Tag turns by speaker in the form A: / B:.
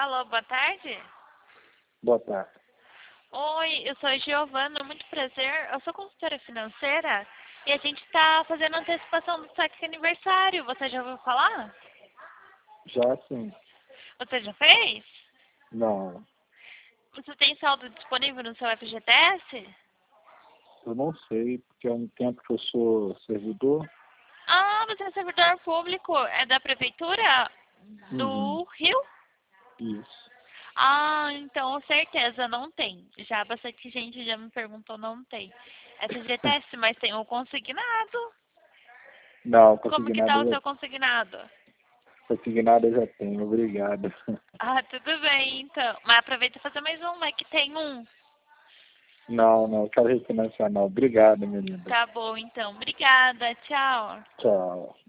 A: Alô, boa tarde.
B: Boa tarde.
A: Oi, eu sou a Giovana, muito prazer. Eu sou consultora financeira e a gente está fazendo antecipação do saque aniversário. Você já ouviu falar?
B: Já sim.
A: Você já fez?
B: Não,
A: Você tem saldo disponível no seu FGTS?
B: eu não sei, porque há um tempo que eu sou servidor.
A: Ah, você é servidor público, é da prefeitura
B: Uhum.
A: do Rio?
B: Isso.
A: Ah, então certeza, não tem. Já bastante gente já me perguntou, não tem. FGTS, mas tem o consignado.
B: Não,
A: Como que tá o
B: consignado
A: seu consignado?
B: consignado eu já tenho, obrigado.
A: Ah, tudo bem, então. Mas aproveita e fazer mais um, vai que tem um.
B: Não, não, quero refinanciar não. Obrigado, menina.
A: Tá bom, então. Obrigada, tchau.
B: Tchau.